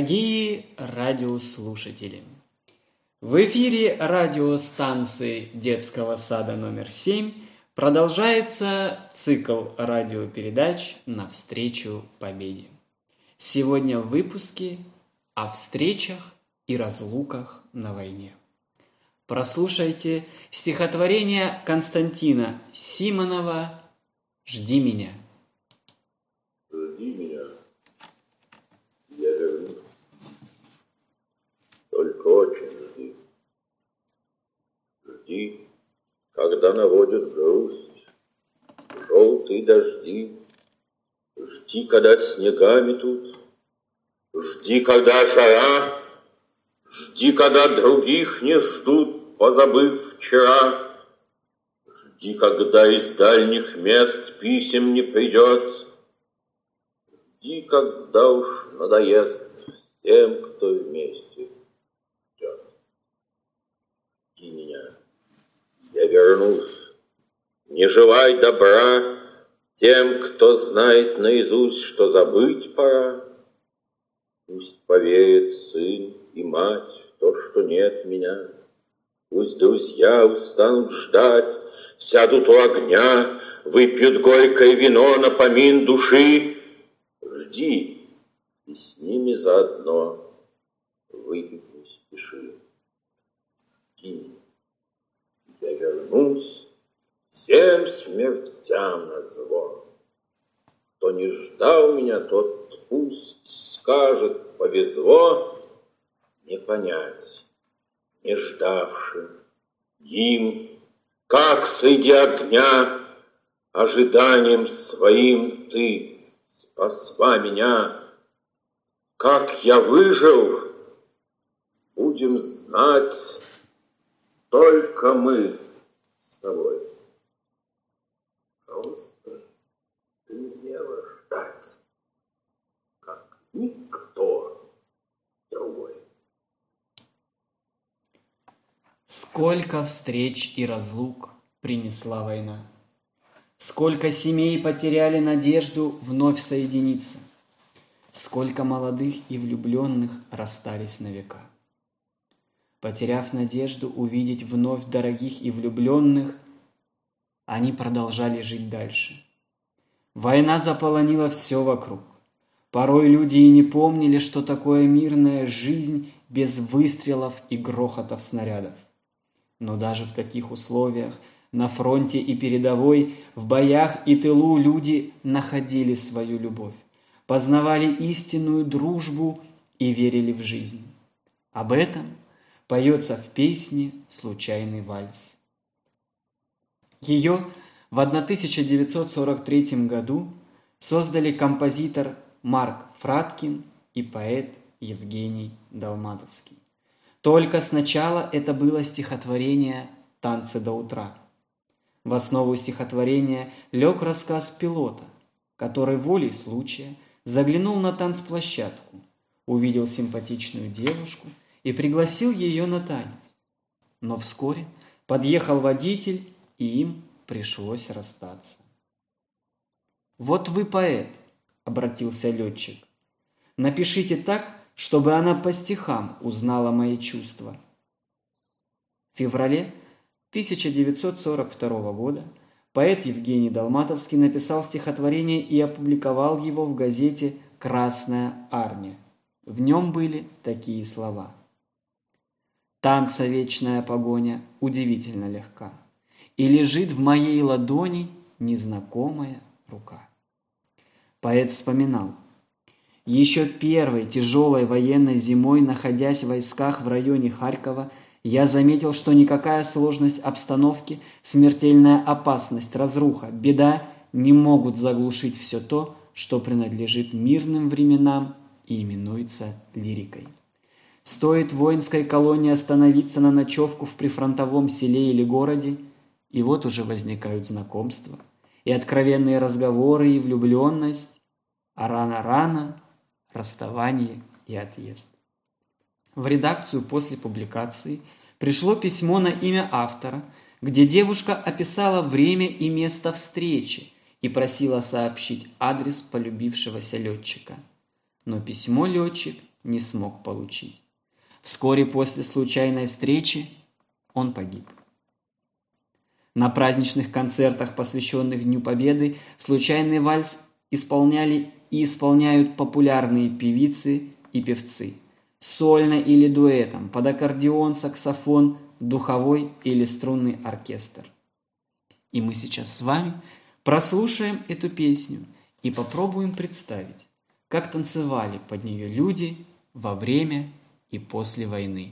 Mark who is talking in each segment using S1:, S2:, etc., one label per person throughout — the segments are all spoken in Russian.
S1: Дорогие радиослушатели! В эфире радиостанции детского сада номер 7 продолжается цикл радиопередач «Навстречу победе». Сегодня в выпуске о встречах и разлуках на войне. Прослушайте стихотворение Константина Симонова «Жди меня».
S2: Жди меня, я вернусь. Только очень жди. Жди, когда наводят грусть желтые дожди. Жди, когда снега метут. Жди, когда жара. Жди, когда других не ждут, позабыв вчера. Жди, когда из дальних мест писем не придет. Жди, когда уж надоест всем, кто вместе ждет. Жди меня, я вернусь. Не желай добра тем, кто знает наизусть, что забыть пора. Пусть поверит сын и мать в то, что нет меня. Пусть друзья устанут ждать, сядут у огня, выпьют горькое вино на помин души. Жди, и с ними заодно выпить не спеши. Жди, я вернусь всем смертям назло. Кто не ждал меня, тот пусть скажет, повезло. Не понять, не ждавшим им, как среди огня ожиданием своим ты спасла меня. Как я выжил, будем знать только мы с тобой. Просто ты умела ждать, как никто другой.
S1: Сколько встреч и разлук принесла война. Сколько семей потеряли надежду вновь соединиться. Сколько молодых и влюбленных расстались на века. Потеряв надежду увидеть вновь дорогих и влюбленных, они продолжали жить дальше. Война заполонила все вокруг. Порой люди и не помнили, что такое мирная жизнь без выстрелов и грохотов снарядов. Но даже в таких условиях, на фронте и передовой, в боях и тылу люди находили свою любовь, познавали истинную дружбу и верили в жизнь. Об этом поется в песне «Случайный вальс». Ее в 1943 году создали композитор Марк Фраткин и поэт Евгений Долматовский. Только сначала это было стихотворение «Танцы до утра». В основу стихотворения лег рассказ пилота, который волей случая заглянул на танцплощадку, увидел симпатичную девушку и пригласил ее на танец. Но вскоре подъехал водитель, и им пришлось расстаться. «Вот вы поэт», — обратился летчик, — «напишите так, чтобы она по стихам узнала мои чувства». В феврале 1942 года поэт Евгений Долматовский написал стихотворение и опубликовал его в газете «Красная армия». В нем были такие слова: «Танца вечная погоня удивительно легка, и лежит в моей ладони незнакомая рука». Поэт вспоминал: «Еще первой тяжелой военной зимой, находясь в войсках в районе Харькова, я заметил, что никакая сложность обстановки, смертельная опасность, разруха, беда не могут заглушить все то, что принадлежит мирным временам и именуется лирикой. Стоит воинской колонии остановиться на ночевку в прифронтовом селе или городе, и вот уже возникают знакомства, и откровенные разговоры, и влюбленность, а рано-рано расставание и отъезд». В редакцию после публикации пришло письмо на имя автора, где девушка описала время и место встречи и просила сообщить адрес полюбившегося летчика. Но письмо летчик не смог получить. Вскоре после случайной встречи он погиб. На праздничных концертах, посвященных Дню Победы, случайный вальс исполняли и исполняют популярные певицы и певцы. Сольно или дуэтом, под аккордеон, саксофон, духовой или струнный оркестр. И мы сейчас с вами прослушаем эту песню и попробуем представить, как танцевали под нее люди во время и после войны.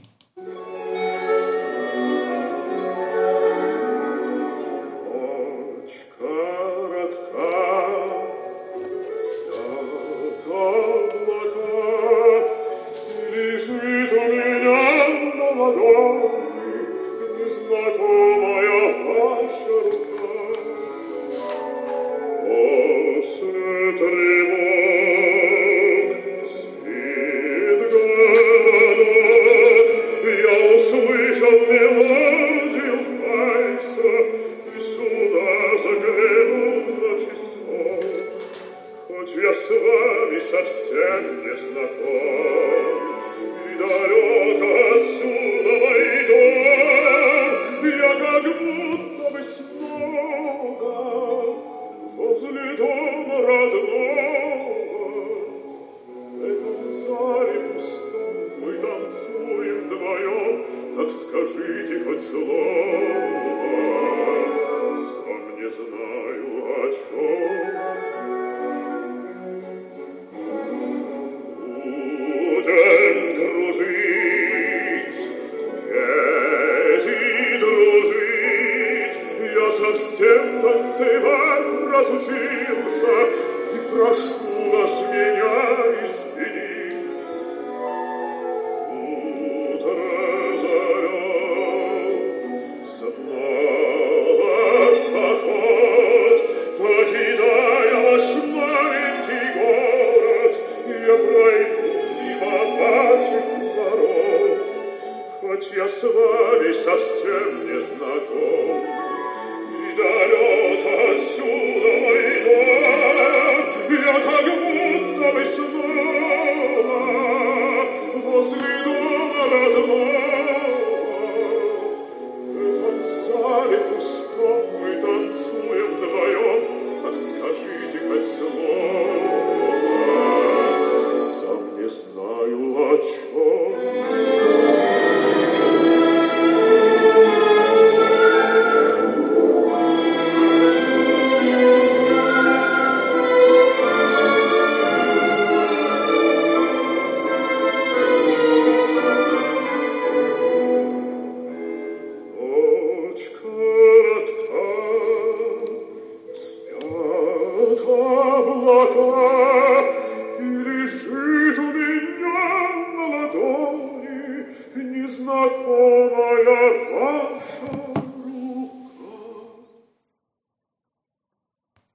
S3: Так скажите хоть слово, сам не знаю о чем. Будем дружить, петь и дружить. Я совсем танцевать разучился, и прошу вас меня извинить.